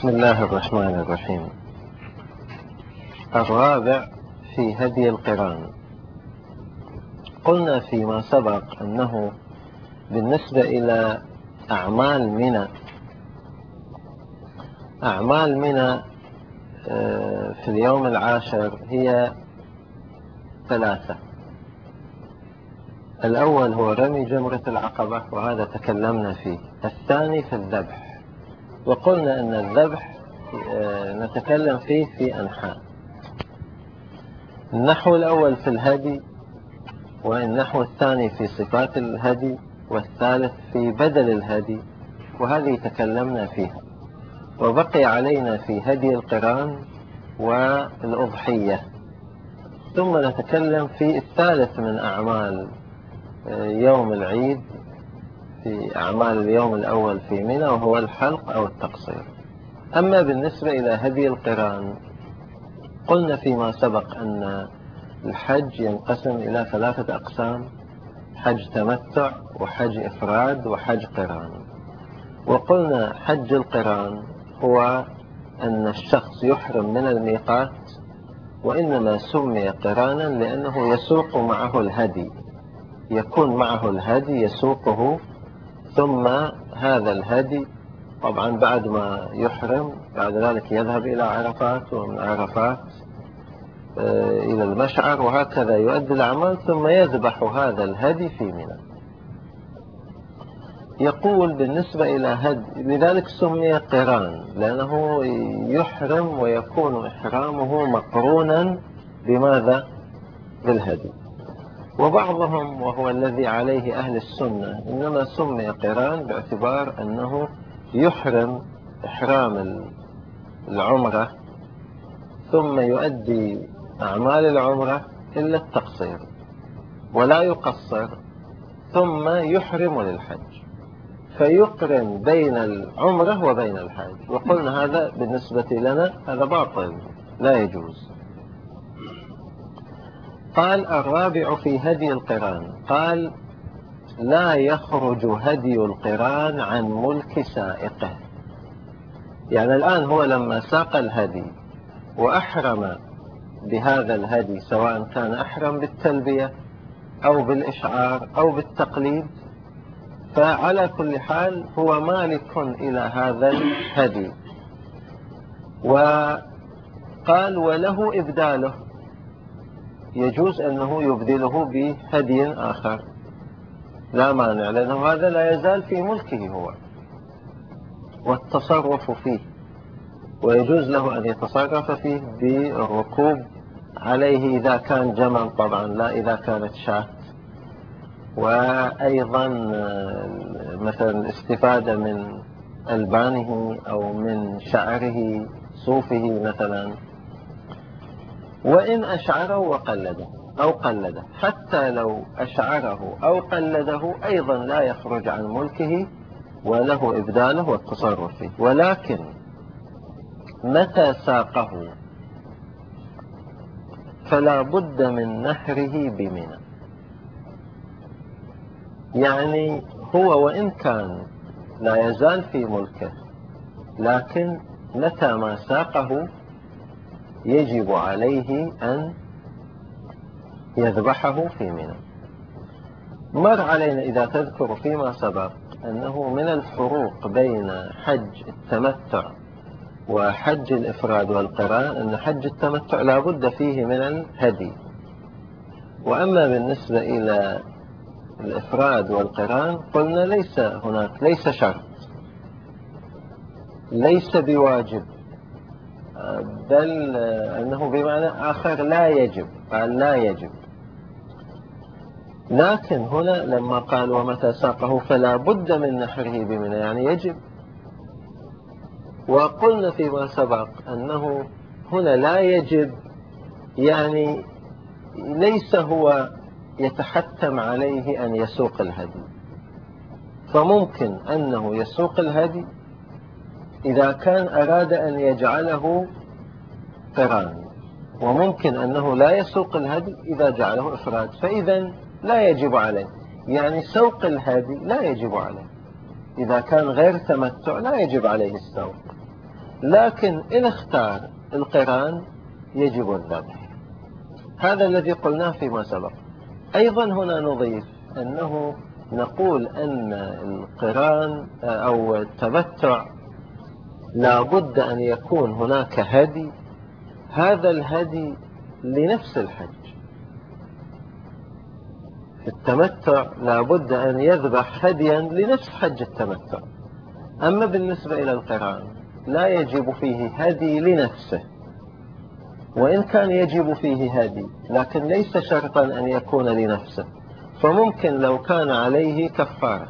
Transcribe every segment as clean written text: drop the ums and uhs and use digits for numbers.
بسم الله الرحمن الرحيم. الرابع في هدي القران. قلنا فيما سبق أنه بالنسبة إلى أعمال منى في اليوم العاشر هي 3. الأول هو رمي جمرة العقبة، وهذا تكلمنا فيه. الثاني في الذبح، وقلنا أن الذبح نتكلم فيه في أنحاء. النحو الأول في الهدي، والنحو الثاني في صفات الهدي، والثالث في بدل الهدي، وهذه تكلمنا فيها. وبقي علينا في هدي القران والأضحية، ثم نتكلم في الثالث من أعمال يوم العيد، في أعمال اليوم الأول في منى، وهو الحلق أو التقصير. أما بالنسبة إلى هدي القران، قلنا فيما سبق أن الحج ينقسم إلى 3 أقسام: حج تمتع، وحج إفراد، وحج قران. وقلنا حج القران هو أن الشخص يحرم من الميقات، وإنما سمي قرانا لأنه يسوق معه الهدي، يكون معه الهدي يسوقه، ثم هذا الهدي طبعا بعد ما يحرم بعد ذلك يذهب إلى عرفات، ومن عرفات إلى المشعر، وهكذا يؤدي الأعمال، ثم يذبح هذا الهدي في منى. يقول بالنسبة إلى هدي، لذلك سمي قران لأنه يحرم ويكون إحرامه مقرونا بماذا؟ بالهدي. وبعضهم، وهو الذي عليه أهل السنة، إنما سمي قران باعتبار أنه يحرم إحرام العمرة، ثم يؤدي أعمال العمرة إلا التقصير، ولا يقصر، ثم يحرم للحج، فيقرن بين العمرة وبين الحج. وقلنا هذا بالنسبة لنا هذا باطل، لا يجوز. قال الرابع في هدي القران، قال لا يخرج هدي القران عن ملك سائقه. يعني الآن هو لما ساق الهدي وأحرم بهذا الهدي، سواء كان أحرم بالتلبية أو بالإشعار أو بالتقليد، فعلى كل حال هو مالك إلى هذا الهدي. وقال وله إبداله، يجوز أنه يبدله بهدي آخر، لا مانع، لأنه هذا لا يزال في ملكه هو والتصرف فيه، ويجوز له أن يتصرف فيه بالركوب عليه إذا كان جمل، طبعا لا إذا كانت شاة. وأيضا مثلا الاستفادة من ألبانه أو من شعره، صوفه مثلا. وإن أشعره وقلده أو قلده، حتى لو أشعره أو قلده أيضا لا يخرج عن ملكه، وله إبداله والتصرف فيه. ولكن متى ساقه فلا بد من نحره بمنى. يعني هو وإن كان لا يزال في ملكه، لكن متى ما ساقه يجب عليه أن يذبحه في منى. مر علينا إذا تذكر فيما سبق أنه من الفروق بين حج التمتع وحج الإفراد والقران أن حج التمتع لا بد فيه من الهدي، وأما بالنسبة إلى الإفراد والقران قلنا ليس شرط، ليس بواجب، بل أنه بمعنى آخر لا يجب، قال لا يجب. لكن هنا لما قال ومتى ساقه فلا بد من نحره بمنى، يعني يجب. وقلنا فيما سبق أنه هنا لا يجب، يعني ليس هو يتحتم عليه أن يسوق الهدي، فممكن أنه يسوق الهدي إذا كان أراد أن يجعله قران، وممكن أنه لا يسوق الهدي إذا جعله إفراد، فإذا لا يجب عليه. يعني سوق الهدي لا يجب عليه، إذا كان غير تمتع لا يجب عليه السوق. لكن إن اختار القران يجب الذبح. هذا الذي قلناه فيما سبق. أيضا هنا نضيف أنه نقول أن القران أو التمتع لا بد أن يكون هناك هدي، هذا الهدي لنفس الحج. في التمتع لا بد أن يذبح هديا لنفس حج التمتع. أما بالنسبة إلى القران لا يجب فيه هدي لنفسه، وإن كان يجب فيه هدي لكن ليس شرطا أن يكون لنفسه. فممكن لو كان عليه كفارة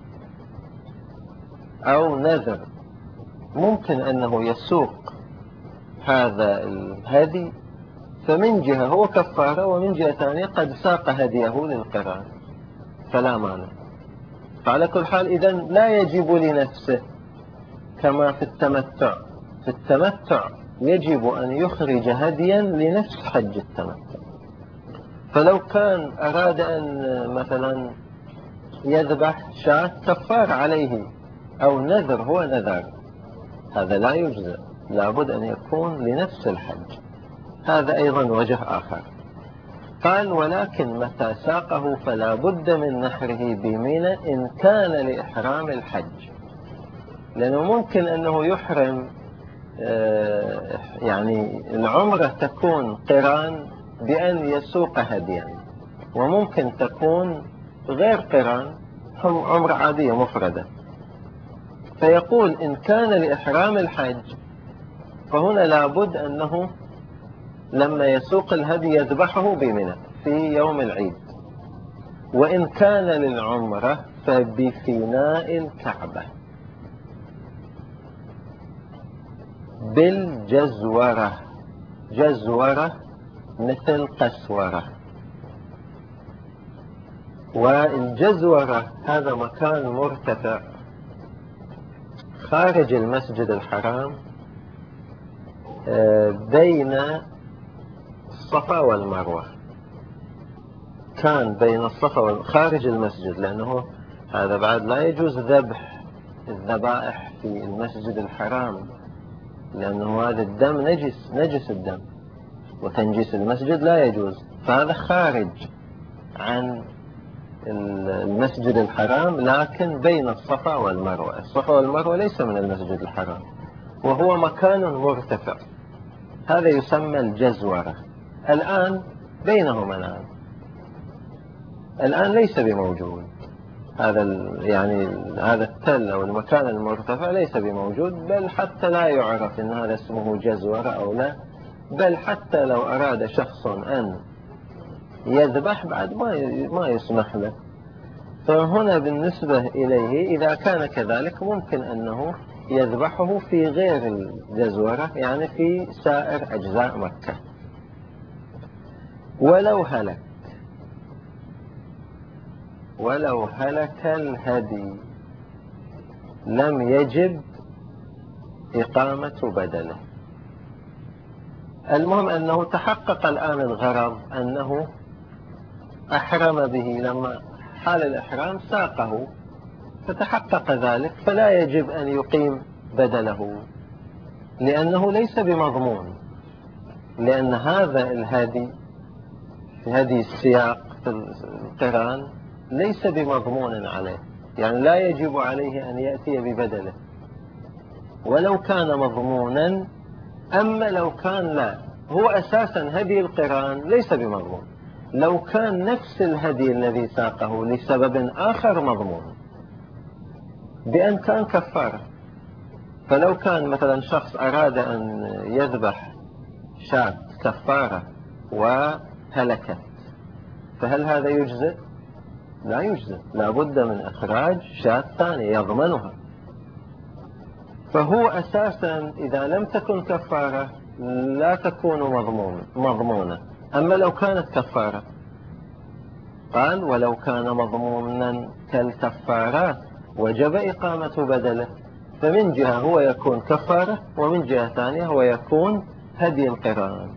أو نذر ممكن أنه يسوق هذا الهدي، فمن جهة هو كفارة ومن جهة ثانية قد ساق هديه للقران فلا مانع. فعلى كل حال إذن لا يجب لنفسه كما في التمتع. في التمتع يجب أن يخرج هديا لنفس حج التمتع. فلو كان أراد أن مثلا يذبح شاة كفار عليه أو نذر هو نذر، هذا لا يجزئ، لابد أن يكون لنفس الحج. هذا أيضا وجه آخر. قال ولكن متى ساقه فلا بد من نحره بمنى إن كان لإحرام الحج. لأنه ممكن أنه يحرم يعني العمرة تكون قران بأن يسوق هديا، وممكن تكون غير قران عمرة عادية مفردة. فيقول إن كان لإحرام الحج فهنا لابد أنه لما يسوق الهدي يذبحه بمنى في يوم العيد. وإن كان للعمرة فبفناء الكعبة بالجزورة. جزورة مثل قسورة. والجزورة هذا مكان مرتفع خارج المسجد الحرام بين الصفا والمروة. كان بين الصفا خارج المسجد، لأنه هذا بعد لا يجوز ذبح الذبائح في المسجد الحرام، لأنه هذا الدم نجس الدم، وتنجيس المسجد لا يجوز. فهذا خارج عن المسجد الحرام لكن بين الصفا والمروة. الصفا والمروة ليس من المسجد الحرام وهو مكان مرتفع، هذا يسمى الجزورة. الآن بينهما الآن ليس بموجود هذا يعني هذا التل أو المكان المرتفع ليس بموجود، بل حتى لا يعرف إن هذا اسمه جزورة أو لا، بل حتى لو أراد شخص أن يذبح بعد ما يسمح له. فهنا بالنسبة إليه إذا كان كذلك ممكن أنه يذبحه في غير الجزورة، يعني في سائر أجزاء مكة. ولو هلك الهدي لم يجب إقامة بدله. المهم أنه تحقق الآن الغرض، أنه أحرم به لما حال الإحرام ساقه فتحقق ذلك، فلا يجب أن يقيم بدله لأنه ليس بمضمون، لأن هذا الهدي في هدي السياق في القران ليس بمضمون عليه، يعني لا يجب عليه أن يأتي ببدله ولو كان مضمونا. أما لو كان لا، هو أساسا هدي القران ليس بمضمون. لو كان نفس الهدي الذي ساقه لسبب آخر مضمون بأن كان كفارة، فلو كان مثلا شخص أراد أن يذبح شاة كفارة وهلكت، فهل هذا يجزئ؟ لا يجزئ، لا بد من إخراج شاة ثانية يضمنها. فهو أساسا إذا لم تكن كفارة لا تكون مضمونة. أما لو كانت كفارة، قال ولو كان مضمونا كالكفارات وجب إقامة بدله. فمن جهة هو يكون كفارة، ومن جهة ثانية هو يكون هدي القران.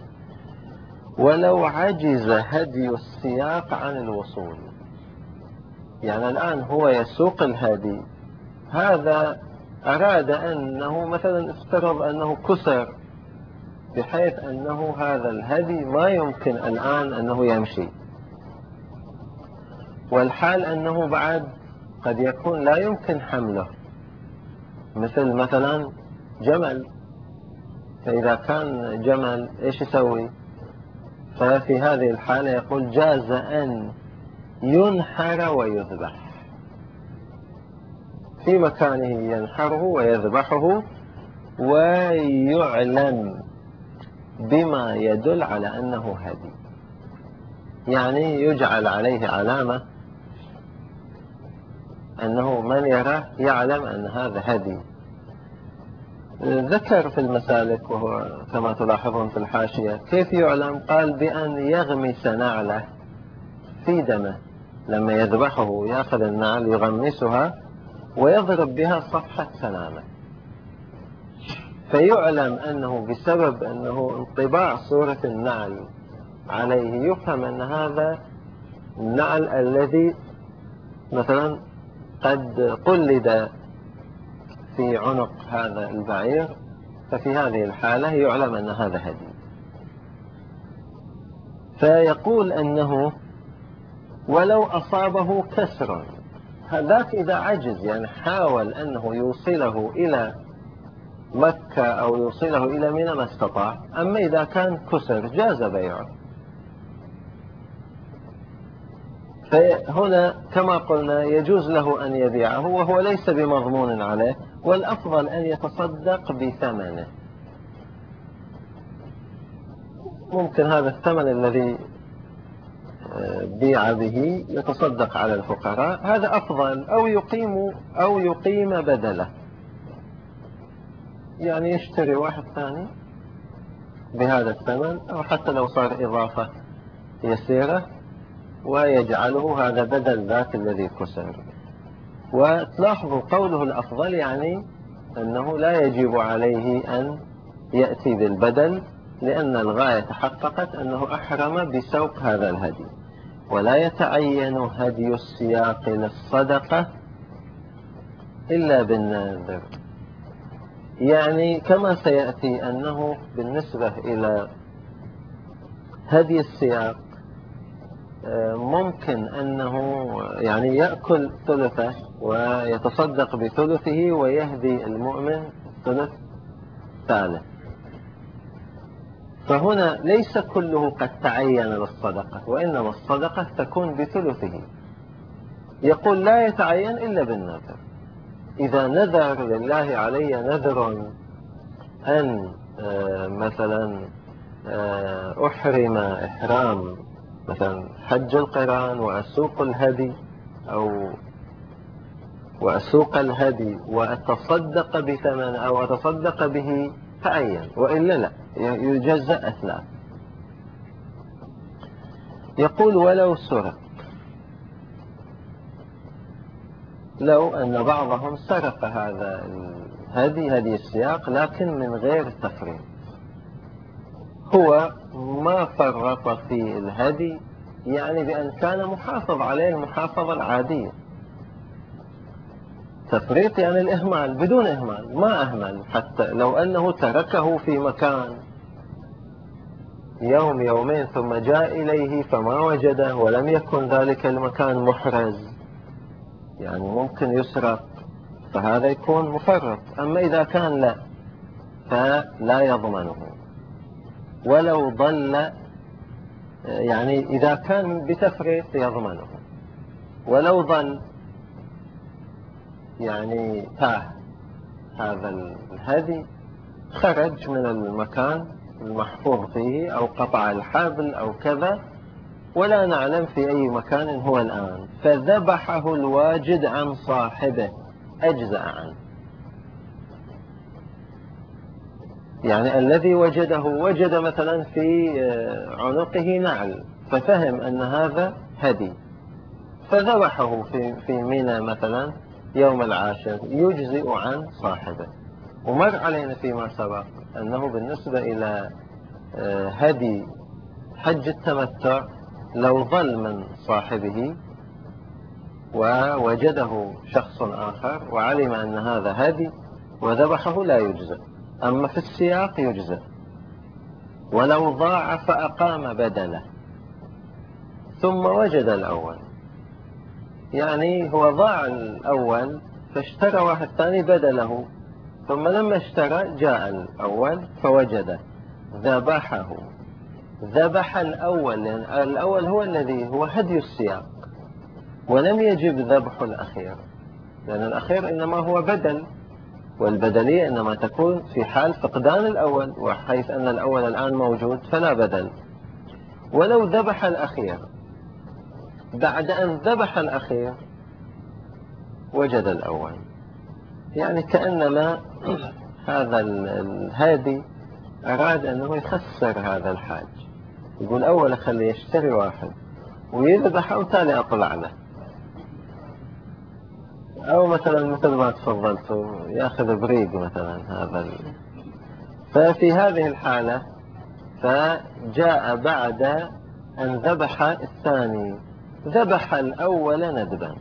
ولو عجز هدي السياق عن الوصول، يعني الآن هو يسوق الهدي، هذا أراد أنه مثلا افترض أنه كسر، بحيث أنه هذا الهدي ما يمكن الآن أنه يمشي، والحال أنه بعد قد يكون لا يمكن حمله، مثلا جمل. فإذا كان جمل إيش يسوي؟ ففي هذه الحالة يقول جاز أن ينحر ويذبح في مكانه، ينحره ويذبحه ويعلم بما يدل على أنه هدي، يعني يجعل عليه علامة أنه من يراه يعلم أن هذا هدي. ذكر في المسالك، وهو كما تلاحظون في الحاشية، كيف يعلم؟ قال بأن يغمس نعله في دمه، لما يذبحه يأخذ النعل يغمسها ويضرب بها صفحة سنامه، فيعلم أنه بسبب أنه انطباع صورة النعل عليه يفهم أن هذا النعل الذي مثلا قد قلد في عنق هذا البعير، ففي هذه الحالة يعلم أن هذا هدي. فيقول أنه ولو أصابه كسر، هذاك إذا عجز، يعني حاول أنه يوصله إلى مكة أو يوصله إلى منى ما استطاع، أما إذا كان كسر جاز بيعه. فهنا كما قلنا يجوز له أن يبيعه وهو ليس بمضمون عليه، والأفضل أن يتصدق بثمنه. ممكن هذا الثمن الذي بيع به يتصدق على الفقراء، هذا أفضل، أو يقيم بدله، يعني يشتري واحد ثاني بهذا الثمن، أو حتى لو صار إضافة يسيرة ويجعله هذا بدل ذاك الذي كسر. وتلاحظوا قوله الأفضل، يعني أنه لا يجب عليه أن يأتي بالبدل، لأن الغاية تحققت أنه أحرم بسوق هذا الهدي. ولا يتعين هدي السياق للصدقة إلا بالناذر، يعني كما سيأتي أنه بالنسبة إلى هدي السياق ممكن أنه يعني يأكل ثلثه ويتصدق بثلثه ويهدي المؤمن ثلث ثالث، فهنا ليس كله قد تعين للصدقة، وإنما الصدقة تكون بثلثه. يقول لا يتعين إلا بالنذر. إذا نذر لله علي نذر أن مثلا أحرم إحرام مثلا حج القران وأسوق الهدي، أو وأسوق الهدي وأتصدق بثمن أو أتصدق به، تعين، وإلا لا، يجزأ أثلاث. يقول ولو سرق، لو أن بعضهم سرق هذا الهدي، هدي السياق، لكن من غير تفريط، هو ما فرط في الهدي، يعني بأن كان محافظ عليه المحافظة العادية. تفريط يعني الإهمال، بدون إهمال، ما أهمل، حتى لو أنه تركه في مكان يوم يومين ثم جاء إليه فما وجده ولم يكن ذلك المكان محرز، يعني ممكن يسرق، فهذا يكون مفرط. أما إذا كان لا، فلا يضمنه ولو ضل، يعني إذا كان بتفريط يضمنه، ولو ضل يعني تاه هذا الهدي، خرج من المكان المحفوظ فيه أو قطع الحبل أو كذا، ولا نعلم في أي مكان هو الآن، فذبحه الواجد عن صاحبه أجزأ عنه. يعني الذي وجده وجد مثلا في عنقه نعل، ففهم أن هذا هدي، فذبحه في منى مثلا يوم العاشر، يجزئ عن صاحبه. ومر علينا فيما سبق أنه بالنسبة إلى هدي حج التمتع، لو ظل من صاحبه ووجده شخص آخر وعلم أن هذا هدي، وذبحه لا يجزى، أما في السياق يجزى. ولو ضاع فأقام بدله ثم وجد الأول، يعني هو ضاع الأول فاشترى واحد ثاني بدله، ثم لما اشترى جاء الأول فوجده ذبحه. ذبح الأول لأن الأول هو الذي هو هدي السياق، ولم يجب ذبح الأخير، لأن الأخير إنما هو بدل، والبدلية إنما تكون في حال فقدان الأول، وحيث أن الأول الآن موجود فلا بدل. ولو ذبح الأخير بعد أن ذبح الأخير وجد الأول، يعني كأنما هذا الهادي أراد أنه يخسر هذا الحاج، يقول أول خليه يشتري واحد ويذبح أو تالي أطلع له، أو مثلا مثل ما تفضلت يأخذ بريق مثلا هذا ففي هذه الحالة فجاء بعد أن ذبح الثاني، ذبح الأول ندبا،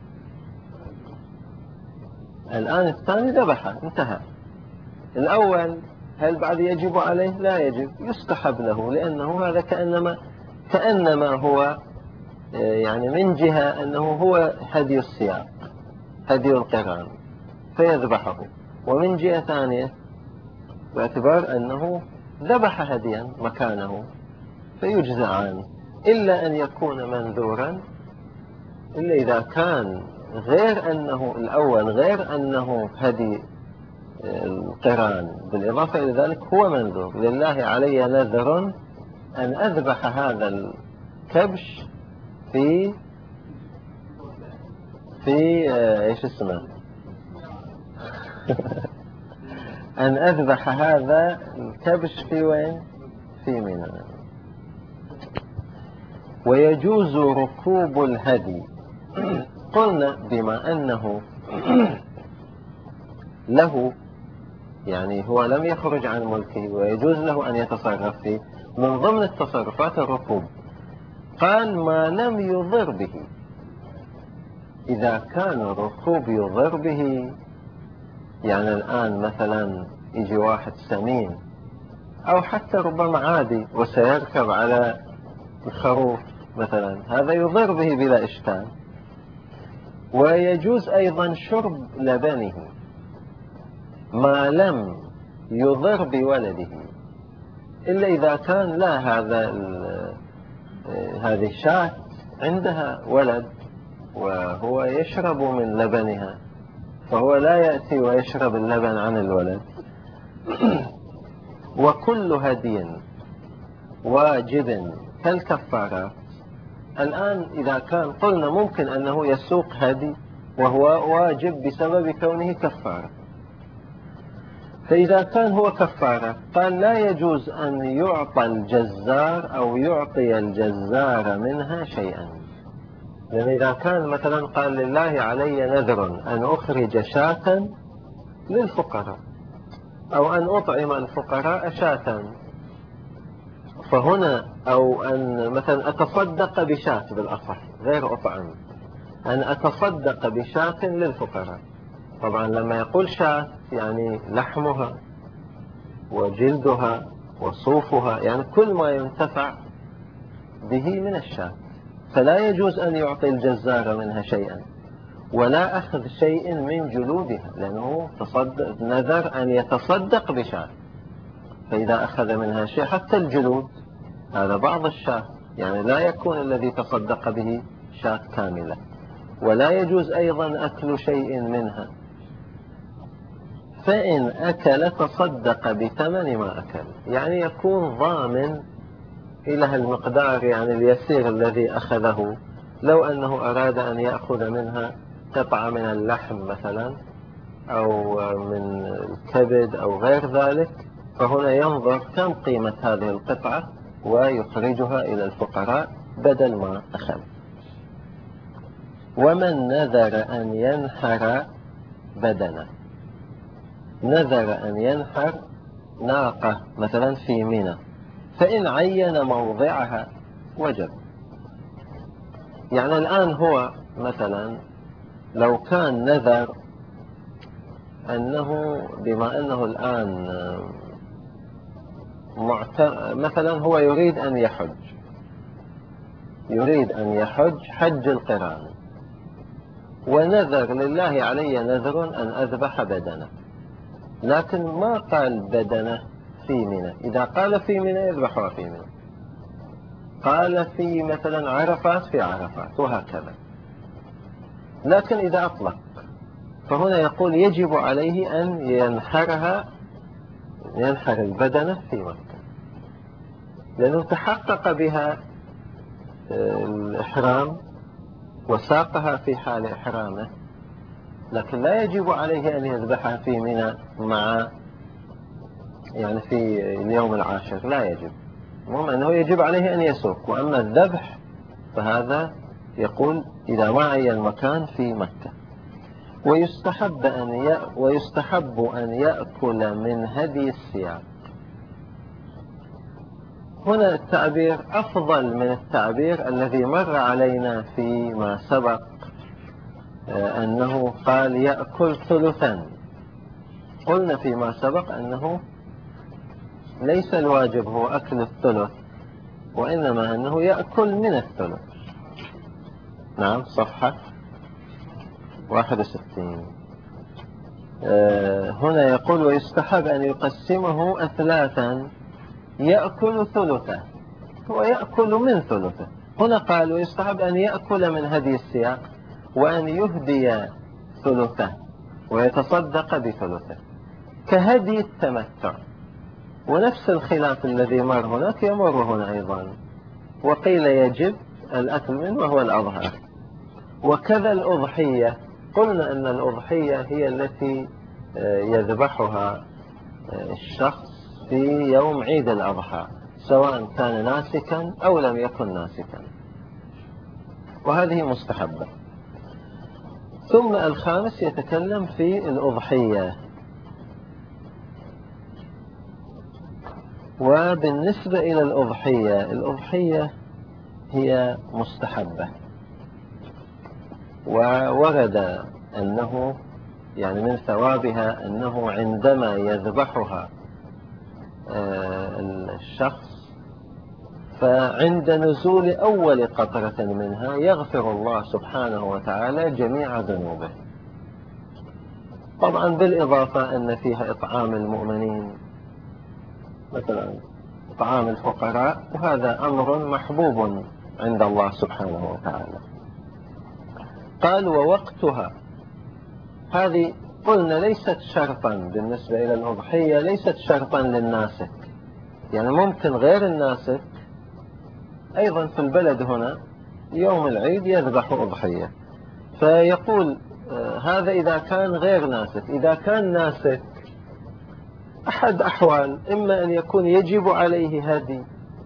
الآن الثاني ذبحه انتهى. الأول هل بعد يجب عليه؟ لا يجب، يستحب له، لأنه هذا كأنما هو يعني من جهة أنه هو هدي السياق، هدي القران فيذبحه، ومن جهة ثانية باعتبار أنه ذبح هديا مكانه فيجزى عنه، إلا أن يكون منذورا، إلا إذا كان غير أنه الأول غير أنه هدي القران، بالإضافة إلى ذلك هو منذور. لله علي نذر أن أذبح هذا الكبش في إيش اسمه أن أذبح هذا الكبش في وين؟ في منى. ويجوز ركوب الهدي. قلنا بما أنه له، يعني هو لم يخرج عن ملكه ويجوز له أن يتصرف فيه، من ضمن التصرفات الركوب. قال ما لم يضر به، إذا كان الركوب يضر به، يعني الآن مثلا يجي واحد سمين أو حتى ربما عادي وسيركب على الخروف مثلا، هذا يضر به بلا إشكال. ويجوز أيضا شرب لبنه ما لم يضر بولده، إلا إذا كان لا هذه الشاة عندها ولد وهو يشرب من لبنها، فهو لا يأتي ويشرب اللبن عن الولد. وكل هدي واجب كالكفارات. الآن إذا كان قلنا ممكن أنه يسوق هدي وهو واجب بسبب كونه كفارة، فإذا كان هو كفارة قال لا يجوز أن يعطى الجزار أو يعطي الجزار منها شيئا. لأن إذا كان مثلا قال لله علي نذر أن أخرج شاة للفقراء أو أن أطعم الفقراء شاة، فهنا أو أن مثلا أتصدق بشاة، بالأصح غير أطعم، أن أتصدق بشاة للفقراء. طبعا لما يقول شاة يعني لحمها وجلدها وصوفها، يعني كل ما ينتفع به من الشاة، فلا يجوز أن يعطي الجزار منها شيئا ولا أخذ شيء من جلودها، لأنه نذر أن يتصدق بشاة، فإذا أخذ منها شيء حتى الجلود هذا بعض الشاة، يعني لا يكون الذي تصدق به شاة كاملة. ولا يجوز أيضا أكل شيء منها، فإن أكل تصدق بثمن ما أكل، يعني يكون ضامن إلى المقدار يعني اليسير الذي أخذه. لو أنه أراد أن يأخذ منها قطعة من اللحم مثلا أو من الكبد أو غير ذلك، فهنا ينظر كم قيمة هذه القطعة ويخرجها إلى الفقراء بدل ما أخذ. ومن نذر أن ينحر بدنه، نذر أن ينحر ناقة مثلا في منى، فإن عين موضعها وجب. يعني الآن هو مثلا لو كان نذر أنه بما أنه الآن مثلا هو يريد أن يحج حج القران، ونذر لله علي نذر أن أذبح بدنه، لكن ما قال بدنه في منى. إذا قال في منى يذبحها في منى، قال في مثلا عرفات في عرفات، وهكذا. لكن إذا أطلق فهنا يقول يجب عليه أن ينحر البدنة في مكة، لأنه تحقق بها الإحرام وساقها في حال إحرامه، لكن لا يجب عليه أن يذبحها في منى يعني في اليوم العاشر، لا يجب. المهم أنه يجب عليه أن يسوق، وأما الذبح فهذا يقول إذا ما عين مكان في مكة. ويستحب أن يأكل من هدي السياق. هنا التعبير أفضل من التعبير الذي مر علينا فيما سبق، أنه قال يأكل ثلثا. قلنا فيما سبق أنه ليس الواجب هو أكل الثلث، وإنما أنه يأكل من الثلث. نعم، صفحة 61. هنا يقول ويستحب أن يقسمه أثلاثا يأكل ثلثه، هو يأكل من ثلثه. هنا قال ويستحب أن يأكل من هدي السياق، وأن يهدي ثلثه ويتصدق بثلثه كهدي التمتع. ونفس الخلاف الذي مر هناك يمر هنا أيضا، وقيل يجب الأكل منه وهو الأظهر. وكذا الأضحية، قلنا أن الأضحية هي التي يذبحها الشخص في يوم عيد الأضحى، سواء كان ناسكا أو لم يكن ناسكا، وهذه مستحبة. ثم الخامس يتكلم في الأضحية. وبالنسبة إلى الأضحية هي مستحبة، وورد أنه يعني من ثوابها أنه عندما يذبحها الشخص فعند نزول أول قطرة منها يغفر الله سبحانه وتعالى جميع ذنوبه. طبعا بالإضافة أن فيها إطعام المؤمنين، مثلا إطعام الفقراء، وهذا أمر محبوب عند الله سبحانه وتعالى. قال ووقتها، هذه قلنا ليست شرطا بالنسبة إلى الأضحية، ليست شرطا للناسك، يعني ممكن غير الناسك أيضا في البلد هنا يوم العيد يذبح أضحية. فيقول هذا إذا كان غير ناسك. إذا كان ناسك أحد أحوال، إما أن يكون يجب عليه هدي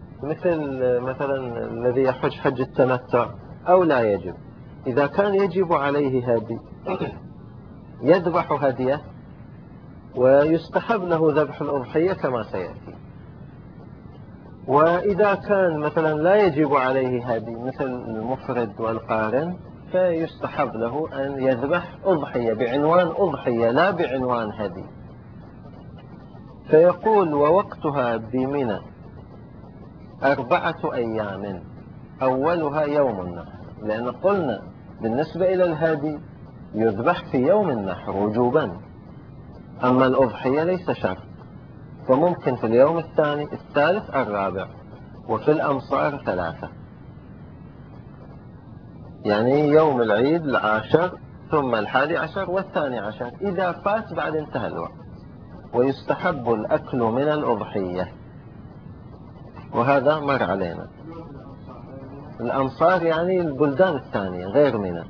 مثلا الذي يحج حج التمتع، أو لا يجب. إذا كان يجب عليه هدي يذبح هديه، ويستحب له ذبح الأضحية كما سيأتي. وإذا كان مثلا لا يجب عليه هدي مثل المفرد والقارن، فيستحب له أن يذبح أضحية بعنوان أضحية لا بعنوان هدي. فيقول ووقتها بمنى 4 أيام، أولها يوم النحر، لأن قلنا بالنسبة إلى الهدي يذبح في يوم النحر وجوبا، أما الأضحية ليس شرط، فممكن في اليوم الثاني، الثالث، الرابع، وفي الأمصار 3، يعني يوم العيد 10 ثم 11 و12 إذا فات بعد انتهى الوقت. ويستحب الأكل من الأضحية، وهذا مر علينا. الأمصار يعني البلدان الثانية غير منى،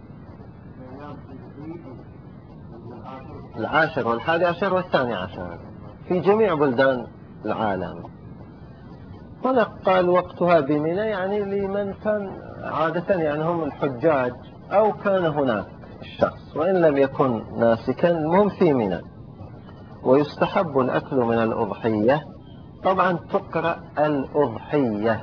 10 و11 و12 في جميع بلدان العالم. هنا قال وقتها بمنى، يعني لمن كان عادة يعني هم الحجاج، أو كان هناك الشخص وإن لم يكن ناسكا، المهم في منى. ويستحب الأكل من الأضحية، طبعا تقرأ الأضحية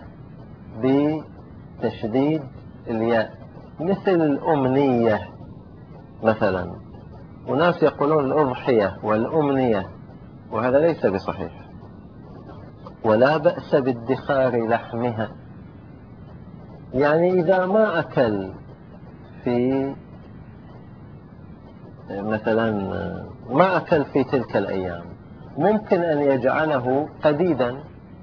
بتشديد الياء، مثل الأمنية مثلا، وناس يقولون الأضحية والأمنية، وهذا ليس بصحيح. ولا بأس بادخار لحمها، يعني إذا ما أكل في مثلا ما أكل في تلك الأيام، ممكن أن يجعله قديدا،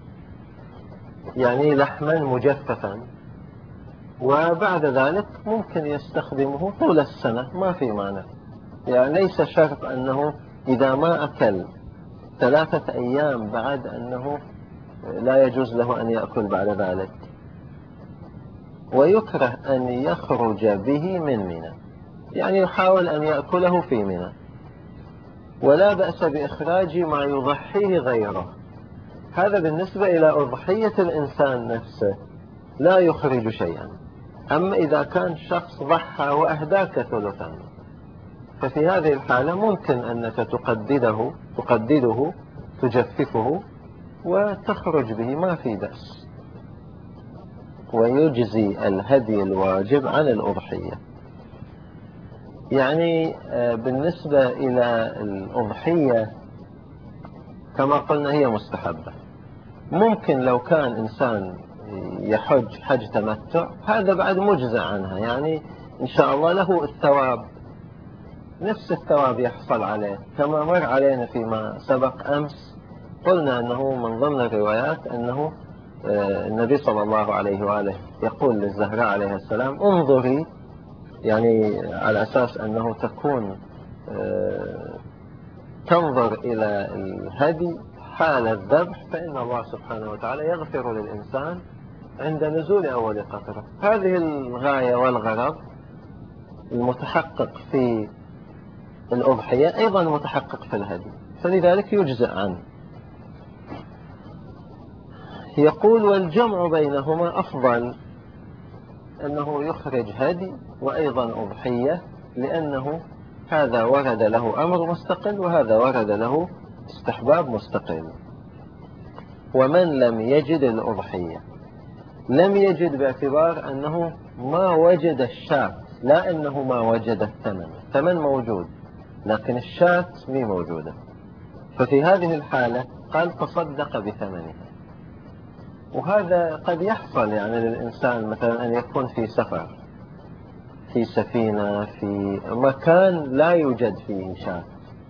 يعني لحما مجففا، وبعد ذلك ممكن يستخدمه طول السنة، ما في مانع. يعني ليس شرط أنه إذا ما أكل 3 أيام بعد أنه لا يجوز له أن يأكل بعد ذلك. ويكره أن يخرج به من منى، يعني يحاول أن يأكله في منى. ولا بأس بإخراج ما يضحيه غيره، هذا بالنسبة إلى أضحية الإنسان نفسه لا يخرج شيئا. أما إذا كان شخص ضحى وأهداك ثلثا، ففي هذه الحالة ممكن أنك تقدده تجففه وتخرج به، ما في بأس. ويجزي الهدي الواجب عن الأضحية. يعني بالنسبة إلى الأضحية كما قلنا هي مستحبة. ممكن لو كان إنسان يحج حج تمتع، هذا بعد مجزى عنها، يعني إن شاء الله له الثواب، نفس الثواب يحصل عليه. كما مر علينا فيما سبق أمس، قلنا أنه من ضمن الروايات أنه النبي صلى الله عليه وآله يقول للزهراء عليه السلام: انظري، يعني على أساس أنه تكون تنظر إلى الهدي حال الذبح، فإن الله سبحانه وتعالى يغفر للإنسان عند نزول أول قطرة. هذه الغاية والغرض المتحقق في الأضحية أيضا متحقق في الهدي، فلذلك يجزأ عنه. يقول: والجمع بينهما أفضل، أنه يخرج هدي وأيضا أضحية، لأنه هذا ورد له أمر مستقل وهذا ورد له استحباب مستقل. ومن لم يجد الأضحية، لم يجد باعتبار أنه ما وجد الشاة، لا أنه ما وجد الثمن. الثمن موجود لكن الشاة مي موجودة، ففي هذه الحالة قال: تصدق بثمنها. وهذا قد يحصل يعني للإنسان مثلا أن يكون في سفر، في سفينة، في مكان لا يوجد فيه شاة،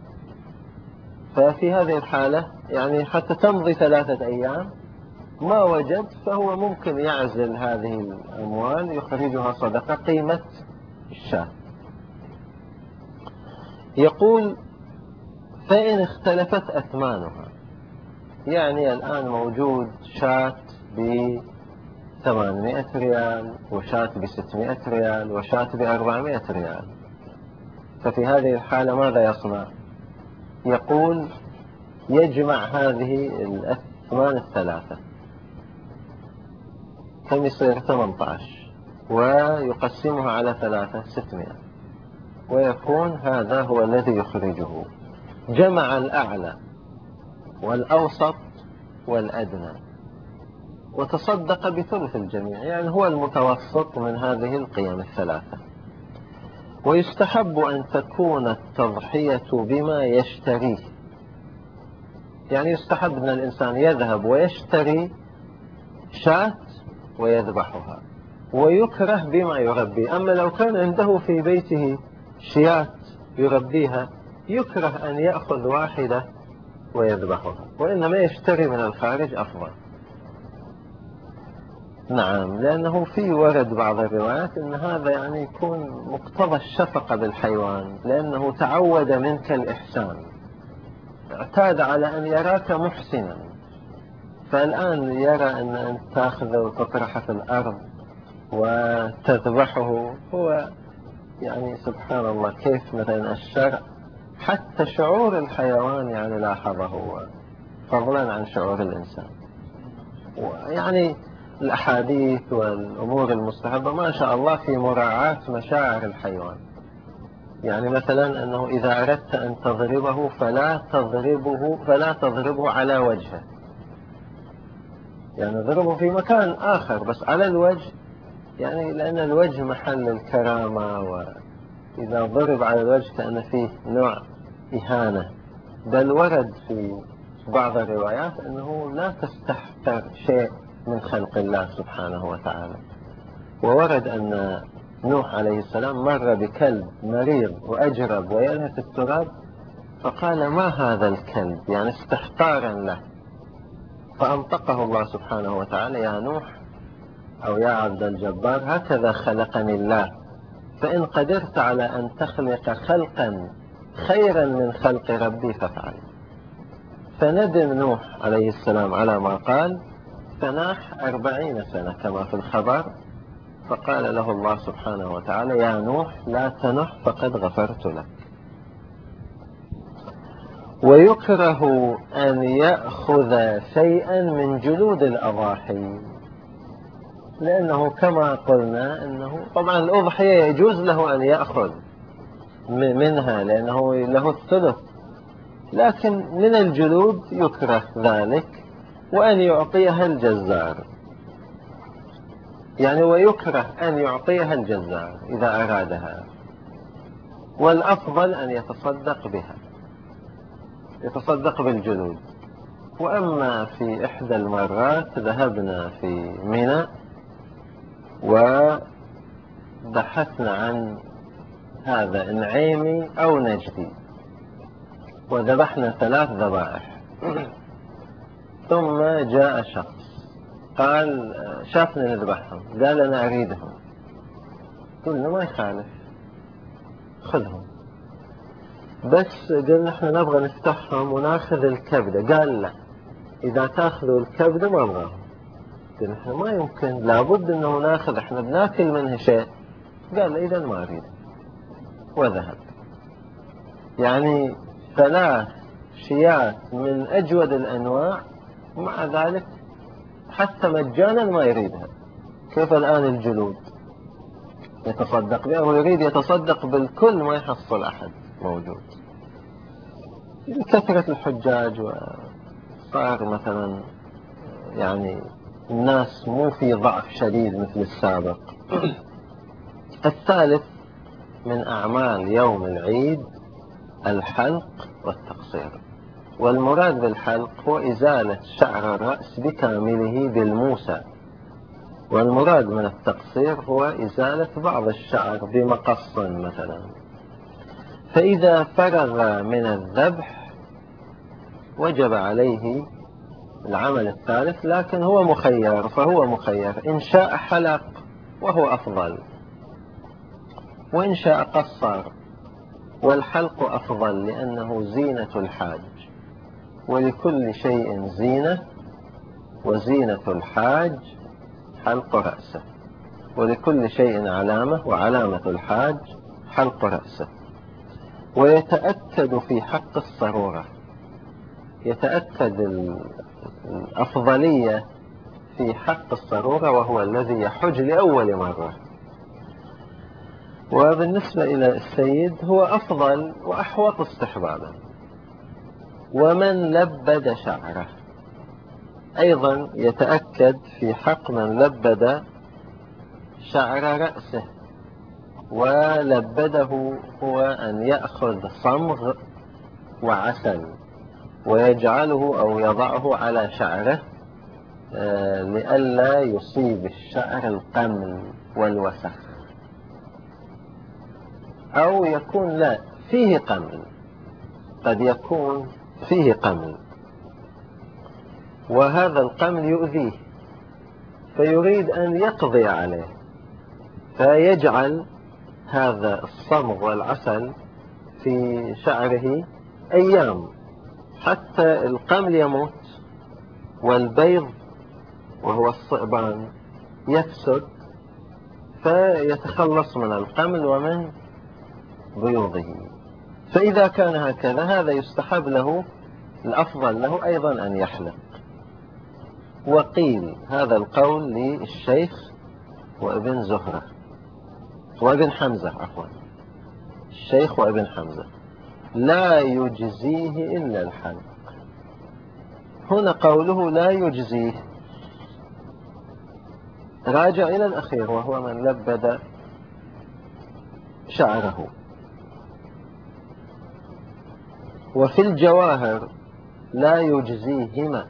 ففي هذه الحالة يعني حتى تمضي 3 أيام ما وجد، فهو ممكن يعزل هذه الأموال يخرجها صدقة قيمة الشاة. يقول: فإن اختلفت أثمانها، يعني الآن موجود شاة ب800 ريال وشاة ب600 ريال وشاة ب400 ريال، ففي هذه الحالة ماذا يصنع؟ يقول: يجمع هذه الأثمان الثلاثة، كم يصير 18، ويقسمها على 3 600، ويكون هذا هو الذي يخرجه. جمع الأعلى والأوسط والأدنى وتصدق بثلث الجميع، يعني هو المتوسط من هذه القيم الثلاثة. ويستحب أن تكون التضحية بما يشتريه، يعني يستحب أن الإنسان يذهب ويشتري شاة ويذبحها، ويكره بما يربي. أما لو كان عنده في بيته شياه يربيها، يكره أن يأخذ واحدة ويذبحها، وإنما يشتري من الخارج أفضل. نعم، لأنه في ورد بعض الروايات أن هذا يعني يكون مقتضى الشفقة بالحيوان، لأنه تعود منك الإحسان، اعتاد على أن يراك محسنا، فالآن يرى أن أنت تأخذه وتطرحه في الأرض وتذبحه. هو يعني سبحان الله كيف مثلا الشرع حتى شعور الحيوان يعني لاحظه، فضلا عن شعور الإنسان. ويعني الأحاديث والأمور المستحبة ما شاء الله في مراعاة مشاعر الحيوان. يعني مثلا أنه إذا أردت أن تضربه فلا تضربه على وجهه، يعني اضربه في مكان آخر، بس على الوجه، يعني لأن الوجه محل الكرامة إذا ضرب على الوجه كأن فيه نوع إهانة، بل ورد في بعض الروايات أنه لا تستحقر شيء من خلق الله سبحانه وتعالى. وورد أن نوح عليه السلام مر بكلب مريض وأجرب ويلهث التراب، فقال ما هذا الكلب، يعني استحقارا له، فأنطقه الله سبحانه وتعالى يا نوح أو يا عبد الجبار هكذا خلقني الله، فإن قدرت على أن تخلق خلقا خيرا من خلق ربي فافعل. فندم نوح عليه السلام على ما قال، فناح 40 سنة كما في الخبر، فقال له الله سبحانه وتعالى يا نوح لا تنح فقد غفرت لك. ويكره أن يأخذ شيئا من جلود الأضاحي، لأنه كما قلنا أنه طبعا الأضحية يجوز له أن يأخذ منها لأنه له الثلث، لكن من الجلود يكره ذلك، وأن يعطيها الجزار، يعني ويكره أن يعطيها الجزار إذا أرادها، والأفضل أن يتصدق بها، يتصدق بالجلود. وأما في إحدى المرات ذهبنا في منى وبحثنا عن هذا نعيمي أو نجدي، وذبحنا 3 ذبائح. ثم جاء شخص قال شافنا نذبحهم، قال أنا أريدهم، قلنا ما يخالف خذهم، بس قلنا احنا نبغى نفتحهم وناخذ الكبدة، قال لا إذا تاخذوا الكبدة ما نبغاهم. قلنا احنا ما يمكن، لابد أنه ناخذ، احنا بناكل منه شيء. قال إذا ما أريد، وذهب. يعني 3 شيات من أجود الأنواع، مع ذلك حتى مجانا ما يريدها. كيف الآن الجلود يتصدق بها ويريد يتصدق بالكل ما يحصل أحد موجود. كثرة الحجاج وصار مثلا يعني الناس مو في ضعف شديد مثل السابق. الثالث من أعمال يوم العيد الحلق والتقصير، والمراد بالحلق هو إزالة شعر الرأس بكامله بالموسى، والمراد من التقصير هو إزالة بعض الشعر بمقص مثلا. فإذا فرغ من الذبح وجب عليه العمل الثالث، لكن هو مخير، فهو مخير إن شاء حلق وهو أفضل، وإن شاء قصر، والحلق أفضل لأنه زينة الحاج، ولكل شيء زينة، وزينة الحاج حلق رأسه، ولكل شيء علامة، وعلامة الحاج حلق رأسه. ويتأكد في حق الصرورة، يتأكد الأفضلية في حق الصرورة وهو الذي يحج لأول مرة. وبالنسبة إلى السيد هو أفضل وأحوط استحبابا. ومن لبد شعره أيضا يتأكد في حق من لبد شعر رأسه، ولبده هو أن يأخذ صمغ وعسل ويجعله أو يضعه على شعره لئلا يصيب الشعر القمل والوسخ، أو يكون لا فيه قمل، قد يكون فيه قمل وهذا القمل يؤذيه، فيريد أن يقضي عليه، فيجعل هذا الصمغ والعسل في شعره أيام حتى القمل يموت والبيض وهو الصئبان يفسد، فيتخلص من القمل ومن بيوضه. فإذا كان هكذا هذا يستحب له، الأفضل له أيضا أن يحلق. وقيل هذا القول للشيخ وابن زهرة وابن حمزة، عفوا الشيخ وابن حمزة، لا يجزيه إلا الحلق. هنا قوله لا يجزيه راجع إلى الأخير وهو من لبد شعره، وفي الجواهر لا يجزيهما،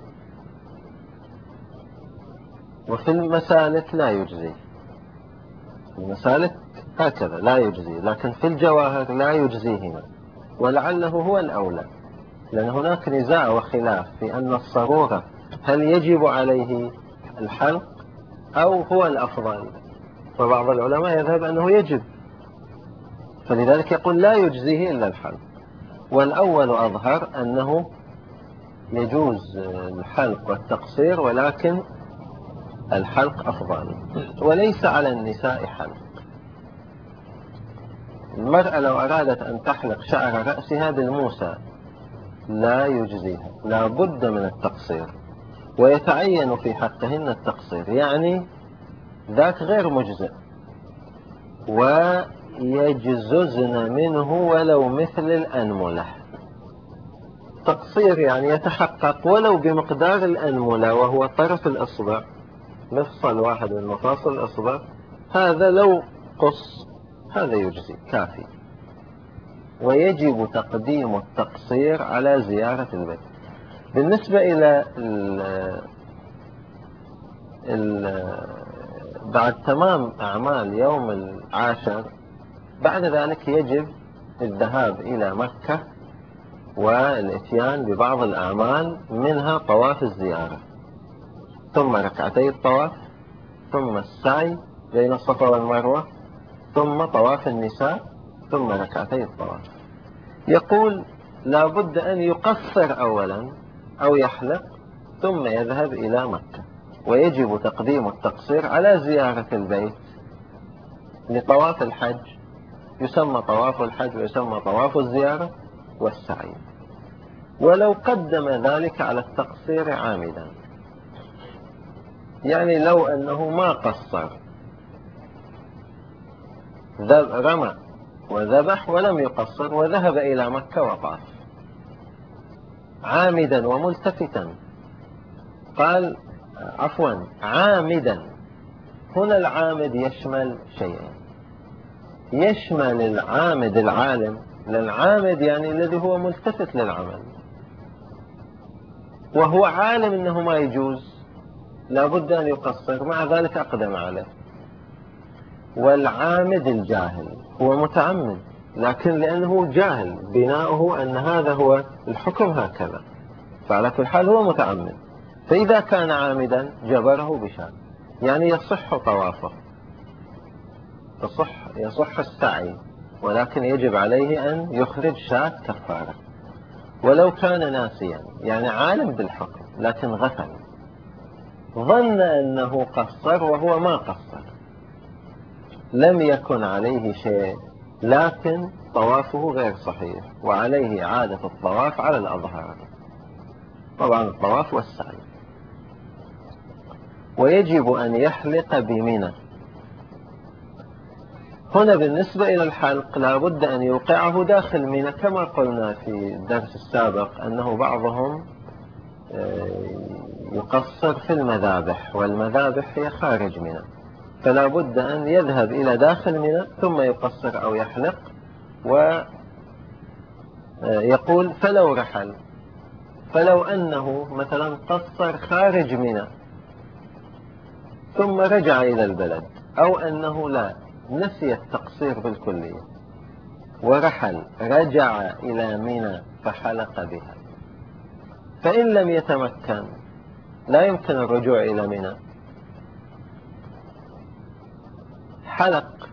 وفي المسالك لا يجزي. المسالك هكذا لا يجزي، لكن في الجواهر لا يجزيهما، ولعله هو الأولى، لأن هناك نزاع وخلاف في أن الصرورة هل يجب عليه الحلق أو هو الأفضل، فبعض العلماء يذهب أنه يجب، فلذلك يقول لا يجزيه إلا الحلق. والأول أظهر أنه يجوز الحلق والتقصير، ولكن الحلق أفضل. وليس على النساء حلق. المرأة لو أرادت أن تحلق شعر رأسها بالموسى لا يجزيها، لا بد من التقصير، ويتعين في حقهن التقصير، يعني ذاك غير مجزئ، ويجززن منه ولو مثل الأنملة. تقصير يعني يتحقق ولو بمقدار الأنملة، وهو طرف الإصبع، مفصل واحد من مفاصل الإصبع، هذا لو قص هذا يجزي كافي. ويجب تقديم التقصير على زيارة البيت. بالنسبة إلى بعد تمام أعمال يوم العاشر، بعد ذلك يجب الذهاب إلى مكة والإتيان ببعض الأعمال، منها طواف الزيارة، ثم ركعتي الطواف، ثم السعي بين الصفا والمروة، ثم طواف النساء، ثم ركعتي الطواف. يقول لا بد أن يقصر أولا أو يحلق ثم يذهب إلى مكة. ويجب تقديم التقصير على زيارة البيت لطواف الحج، يسمى طواف الحج ويسمى طواف الزيارة والسعي. ولو قدم ذلك على التقصير عامدا، يعني لو أنه ما قصر، رمى وذبح ولم يقصر وذهب إلى مكة وطاف عامدا وملتفتا، قال عفوا عامدا، هنا العامد يشمل شيئين، يشمل العامد العالم، للعامد يعني الذي هو ملتفت للعمل وهو عالم أنه ما يجوز، لابد أن يقصر، مع ذلك أقدم عليه. والعامد الجاهل هو متعمد، لكن لأنه جاهل بناؤه أن هذا هو الحكم هكذا، فعلى كل حال هو متعمد. فإذا كان عامدا جبره بشاة، يعني يصح طوافه، يصح السعي، ولكن يجب عليه أن يخرج شاة كفارة. ولو كان ناسيا، يعني عالم بالحكم لكن غفل، ظن أنه قصر وهو ما قصر، لم يكن عليه شيء، لكن طوافه غير صحيح، وعليه إعادة الطواف على الأظهار، طبعا الطواف والسعي. ويجب أن يحلق بمنى. هنا بالنسبة إلى الحلق لا بد أن يوقعه داخل منى، كما قلنا في الدرس السابق أنه بعضهم يقصر في المذابح، والمذابح هي خارج منى، فلا بد أن يذهب إلى داخل منى ثم يقصر أو يحلق. ويقول فلو رحل، فلو أنه مثلا قصر خارج منى ثم رجع إلى البلد، أو أنه لا نسي التقصير بالكلية ورحل رجع إلى منى فحلق بها، فإن لم يتمكن لا يمكن الرجوع إلى منى، حلق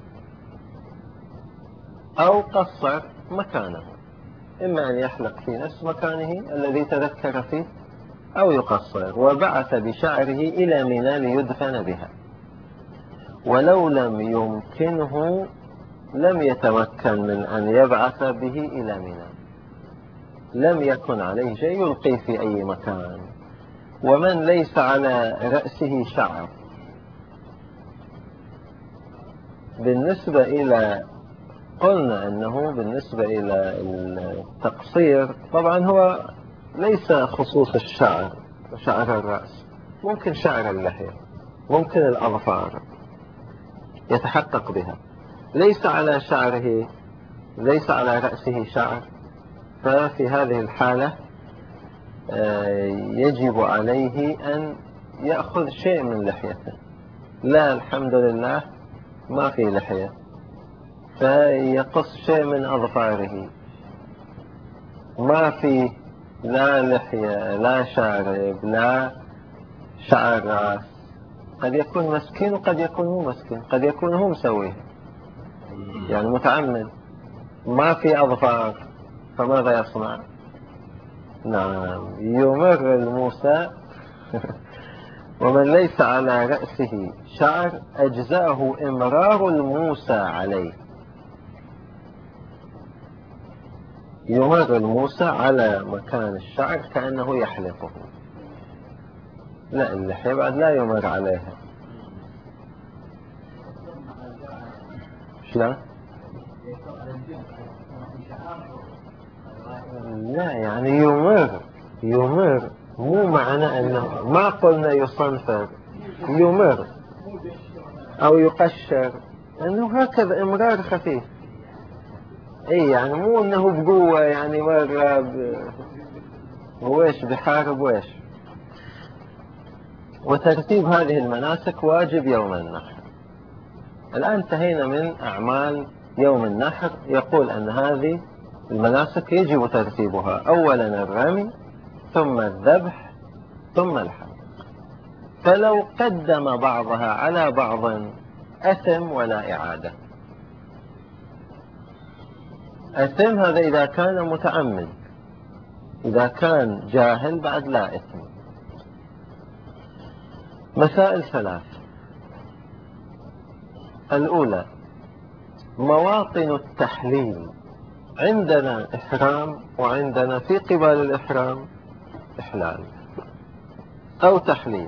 أو قصر مكانه، إما أن يحلق في نفس مكانه الذي تذكر فيه أو يقصر، وبعث بشعره إلى منى ليدفن بها. ولو لم يمكنه لم يتمكن من أن يبعث به إلى منى، لم يكن عليه شيء يلقي في أي مكان. ومن ليس على رأسه شعر، بالنسبة إلى قلنا أنه بالنسبة إلى التقصير طبعا هو ليس خصوص الشعر، شعر الرأس، ممكن شعر اللحية، ممكن الأظفار يتحقق بها، ليس على شعره، ليس على رأسه شعر، ففي هذه الحالة يجب عليه أن يأخذ شيء من لحيته. لا الحمد لله ما في لحية، فيقص شيء من أظفاره. ما في لا لحية لا شارب لا شعر راس. قد يكون مسكين وقد يكون مو مسكين، قد يكون هو مسويه يعني متعمد. ما في أظفار، فماذا يصنع؟ نعم، يمر الموسى ومن ليس على رأسه شعر أجزأه إمرار الموسى عليه. يمر الموسى على مكان الشعر كأنه يحلقه. لا، اللحية بعد لا يمر عليها. شلون؟ لا يعني يمر مو معنى أنه ما قلنا يصنفر، يمر أو يقشر، أنه هكذا إمرار خفيف. أي يعني مو أنه بقوة يعني مرة ويش بحارب ويش. وترتيب هذه المناسك واجب يوم النحر. الآن انتهينا من أعمال يوم النحر. يقول أن هذه المناسك يجب ترتيبها: أولا الرمي، ثم الذبح، ثم الحلق. فلو قدم بعضها على بعض أثم ولا إعادة. أثم هذا إذا كان متعمد، إذا كان جاهل بعد لا إثم. مسائل ثلاث. الأولى مواطن التحليل. عندنا إحرام، وعندنا في قبال الإحرام إحلال أو تحليل.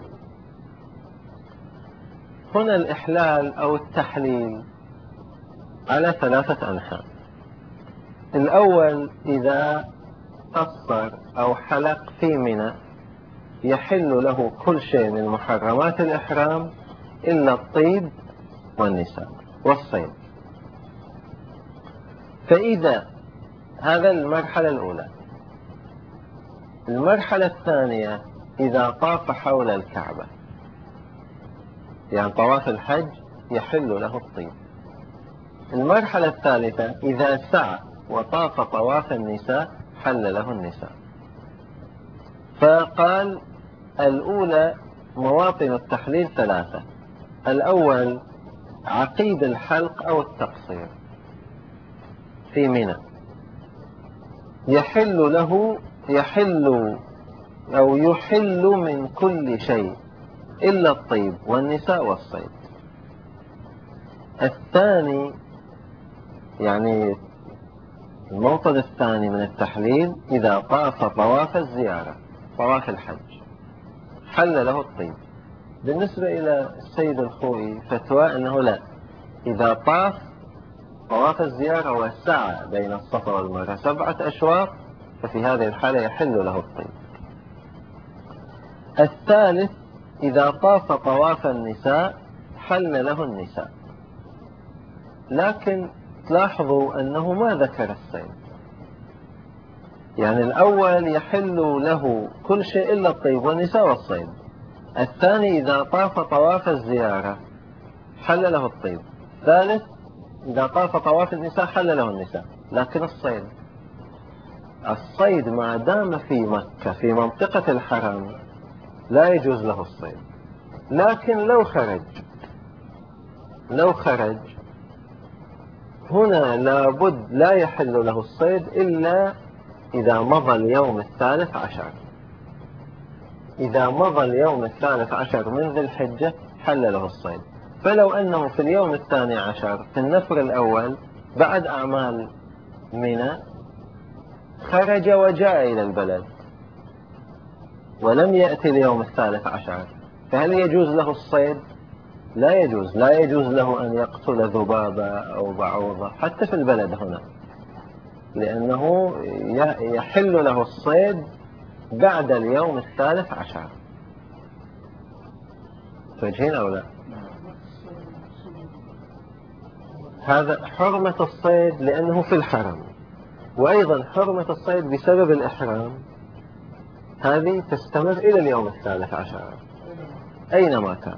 هنا الإحلال أو التحليل على ثلاثة أنحاء. الأول إذا قصر أو حلق في منى يحل له كل شيء من محرمات الإحرام إلا الطيب والنساء والصيد. فإذا هذا المرحلة الأولى. المرحلة الثانية إذا طاف حول الكعبة، يعني طواف الحج يحل له الطيب. المرحلة الثالثة إذا سعى وطاف طواف النساء حل له النساء. فقال الأولى مواطن التحليل ثلاثة. الأول عقيد الحلق أو التقصير في منى يحل من كل شيء إلا الطيب والنساء والصيد. الثاني يعني الموطن الثاني من التحليل إذا طاف طواف الزيارة طواف الحج حل له الطيب. بالنسبة إلى السيد الخوئي فتوى أنه لا، إذا طاف طواف الزيارة والسعى بين الصفا والمروة 7 أشواط ففي هذه الحالة يحل له الطيب. الثالث إذا طاف طواف النساء حل له النساء. لكن تلاحظوا أنه ما ذكر الصيد. يعني الأول يحل له كل شيء إلا الطيب والنساء والصيد. الثاني إذا طاف طواف الزيارة حل له الطيب. الثالث إذا طاف طواف النساء حل له النساء. لكن الصيد ما دام في مكة في منطقة الحرم لا يجوز له الصيد. لكن لو خرج هنا لابد لا يحل له الصيد إلا إذا مضى اليوم 13. إذا مضى اليوم 13 من ذي الحجة حل له الصيد. فلو أنه في اليوم 12 في النفر الأول بعد أعمال منى خرج وجاء إلى البلد ولم يأتي اليوم 13 فهل يجوز له الصيد؟ لا يجوز له أن يقتل ذبابة أو بعوضة حتى في البلد هنا، لأنه يحل له الصيد بعد اليوم 13. توجهين أو لا؟ هذا حرمة الصيد لأنه في الحرم. وأيضا حرمة الصيد بسبب الإحرام هذه تستمر إلى اليوم 13 أينما كان.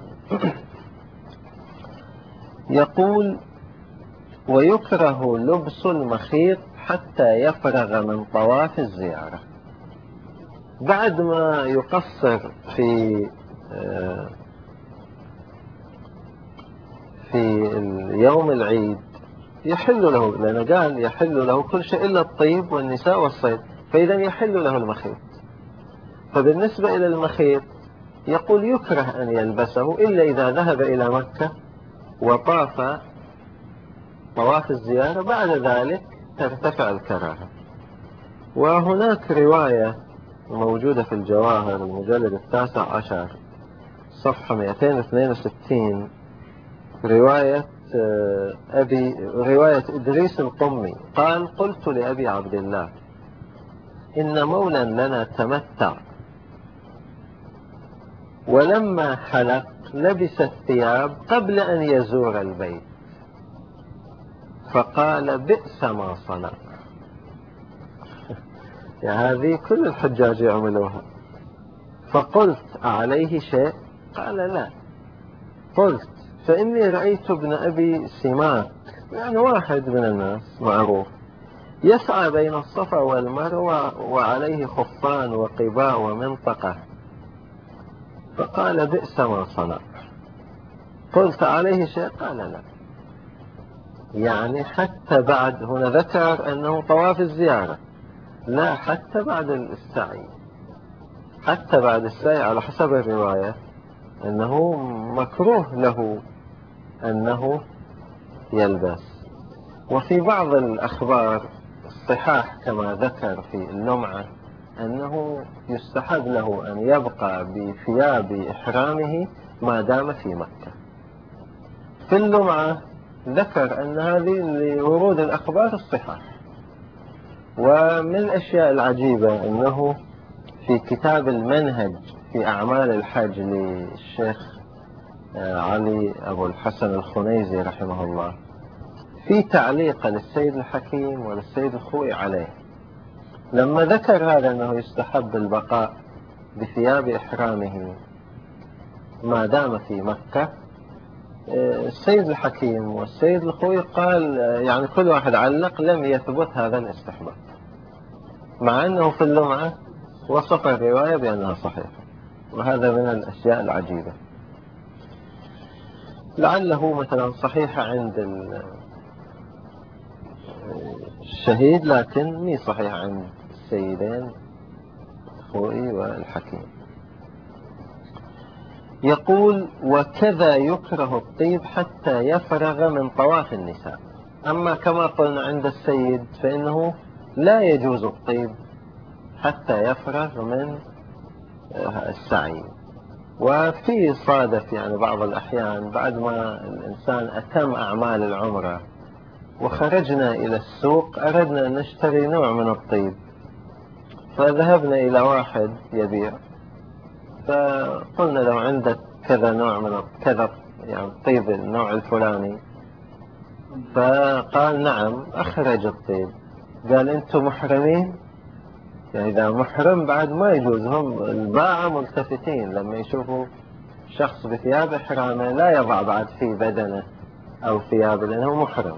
يقول ويكره لبس المخيط حتى يفرغ من طواف الزيارة. بعد ما يقصر في يوم العيد يحل له، لأن قال يحل له كل شيء إلا الطيب والنساء والصيد، فإذا يحل له المخيط. فبالنسبة إلى المخيط يقول يكره أن يلبسه إلا إذا ذهب إلى مكة وطاف طواف الزيارة، بعد ذلك ترتفع الكراهة. وهناك رواية موجودة في الجواهر المجلد 19 صفحة 262 رواية إدريس القمي قال قلت لأبي عبد الله إن مولا لنا تمتع ولما حلق لبس الثياب قبل أن يزور البيت، فقال بئس ما صنع. يا هذه كل الحجاج يعملوها. فقلت أعليه شيء؟ قال لا. قلت فإني رأيت ابن أبي سماك، يعني واحد من الناس معروف، يسعى بين الصفا والمروة وعليه خفان وقباء ومنطقة، فقال بئس ما صنع. قلت عليه شيء؟ قال لا. يعني حتى بعد، هنا ذكر أنه طواف الزيارة، لا حتى بعد السعي، حتى بعد السعي على حسب الرواية أنه مكروه له أنه يلبس. وفي بعض الأخبار الصحاح كما ذكر في اللمعة أنه يستحب له أن يبقى بثياب إحرامه ما دام في مكة. في اللمعة ذكر أن هذه لورود الأخبار الصحاح. ومن الأشياء العجيبة أنه في كتاب المنهج في أعمال الحج للشيخ علي أبو الحسن الخنيزي رحمه الله، في تعليق للسيد الحكيم وللسيد الخوئي عليه، لما ذكر هذا أنه يستحب البقاء بثياب إحرامه ما دام في مكة، السيد الحكيم والسيد الخوئي قال، يعني كل واحد علق لم يثبت هذا الاستحباب، مع أنه في اللمعة وصف الرواية بأنها صحيحة. وهذا من الأشياء العجيبة، لعله مثلا صحيحة عند الشهيد لكن مي صحيحة عند السيدين الخوئي والحكيم. يقول وكذا يكره الطيب حتى يفرغ من طواف النساء. أما كما قلنا عند السيد فإنه لا يجوز الطيب حتى يفرغ من السعي. وفي صادف يعني بعض الأحيان بعد ما الإنسان أتم أعمال العمرة وخرجنا إلى السوق أردنا أن نشتري نوع من الطيب، فذهبنا إلى واحد يبيع، فقلنا لو عندك كذا نوع من كذا يعني الطيب النوع الفلاني، فقال نعم. أخرج الطيب، قال أنتم محرمين؟ يعني إذا محرم بعد ما يجوز. هم الباعة ملتفتين لما يشوفوا شخص بثياب إحرامه لا يضع بعد في بدنه أو ثيابه لأنه محرم.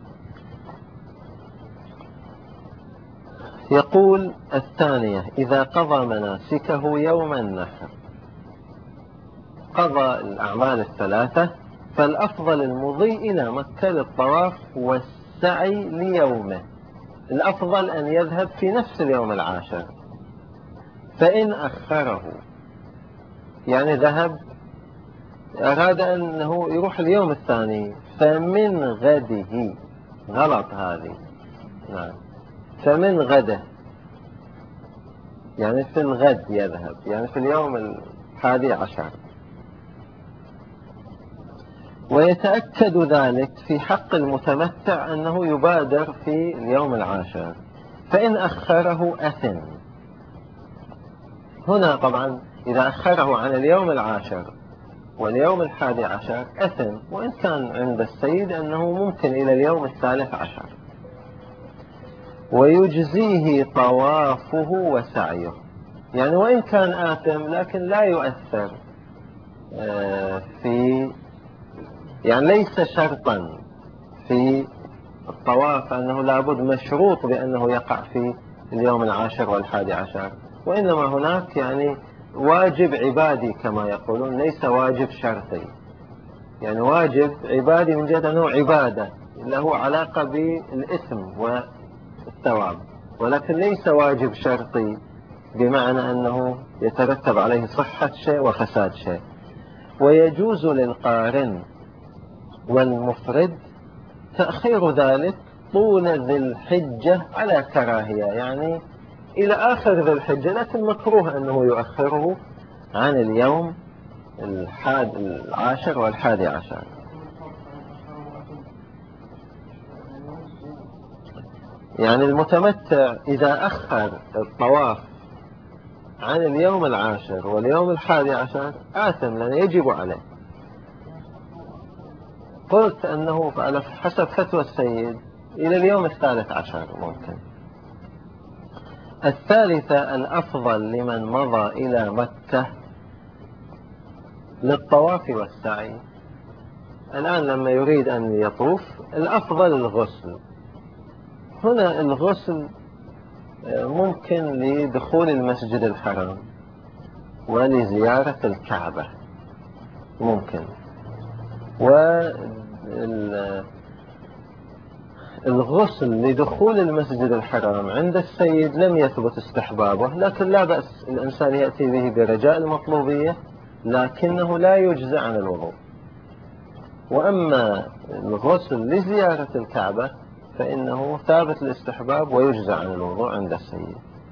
يقول الثانية إذا قضى مناسكه يوم النحر، قضى الأعمال الثلاثة، فالأفضل المضي إلى مكة للطواف والسعي ليومه. الأفضل أن يذهب في نفس اليوم العاشر. فإن أخره، يعني ذهب أراد أنه يروح اليوم الثاني، فمن غده، غلط هذه، نعم، فمن غده يعني في الغد يذهب، يعني في اليوم 11. ويتأكد ذلك في حق المتمتع أنه يبادر في اليوم 10، فإن أخره أثم. هنا طبعا إذا أخره عن اليوم 10 واليوم 11 أثم، وإن كان عند السيد أنه ممكن إلى اليوم 13. ويجزيه طوافه وسعيه. يعني وإن كان آثم لكن لا يؤثر في، يعني ليس شرطا في الطواف أنه لابد مشروط بأنه يقع في اليوم 10 و11، وإنما هناك يعني واجب عبادي كما يقولون، ليس واجب شرطي. يعني واجب عبادي من جهة أنه عبادة له علاقة بالإثم والثواب، ولكن ليس واجب شرطي بمعنى أنه يترتب عليه صحة شيء وفساد شيء. ويجوز للقارن والمفرد تأخير ذلك طول ذي الحجة على كراهية، يعني إلى آخر ذي الحجة، لكن مكروه أنه يؤخره عن اليوم 10 و11. يعني المتمتع إذا أخر الطواف عن اليوم 10 واليوم 11 آثم، لأنه يجب عليه. قلت أنه على حسب فتوى السيد إلى اليوم 13 ممكن. الثالثة الأفضل لمن مضى إلى مكة للطواف والسعي. الآن لما يريد أن يطوف الأفضل الغسل. هنا الغسل ممكن لدخول المسجد الحرام ولزيارة الكعبة ممكن. والغسل لدخول المسجد الحرام عند السيد لم يثبت استحبابه، لكن لا بأس الإنسان يأتي به برجاء المطلوبية، لكنه لا يجزى عن الوضوء. وأما الغسل لزيارة الكعبة فإنه ثابت الاستحباب ويجزى عن الوضوء عند السيد.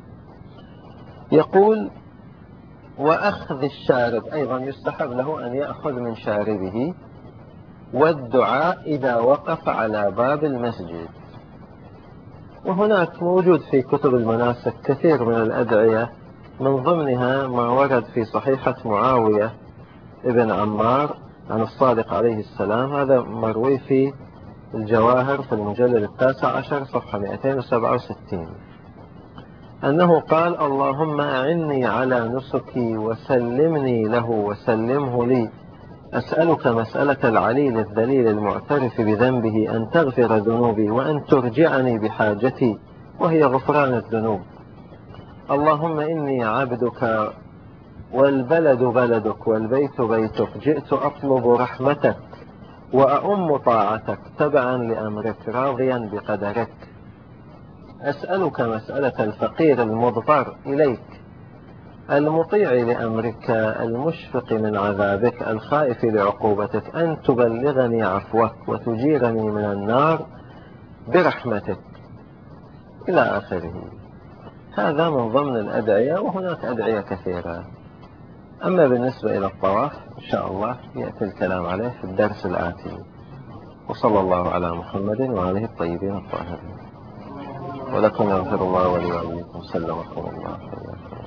يقول: وأخذ الشارب أيضا يستحب له أن يأخذ من شاربه، والدعاء إذا وقف على باب المسجد. وهناك موجود في كتب المناسك كثير من الأدعية، من ضمنها ما ورد في صحيحة معاوية ابن عمار عن الصادق عليه السلام، هذا مروي في الجواهر في المجلد 19 صفحة 267، أنه قال: اللهم أعني على نسكي وسلمني له وسلمه لي، أسألك مسألة العليل الذليل المعترف بذنبه أن تغفر ذنوبي وأن ترجعني بحاجتي وهي غفران الذنوب. اللهم إني عبدك والبلد بلدك والبيت بيتك، جئت أطلب رحمتك وأؤم طاعتك تبعا لأمرك راضيا بقدرك. أسألك مسألة الفقير المضطر إليك المطيع لأمرك المشفق من عذابك الخائف لعقوبتك، أن تبلغني عفوك وتجيرني من النار برحمتك، إلى آخره. هذا من ضمن الأدعية، وهناك أدعية كثيرة. أما بالنسبة إلى الطواف إن شاء الله يأتي الكلام عليه في الدرس الآتي. وصلى الله على محمد وآله الطيبين الطاهرين. ولكم يغفر الله ولي ووليكم. سلمكم الله.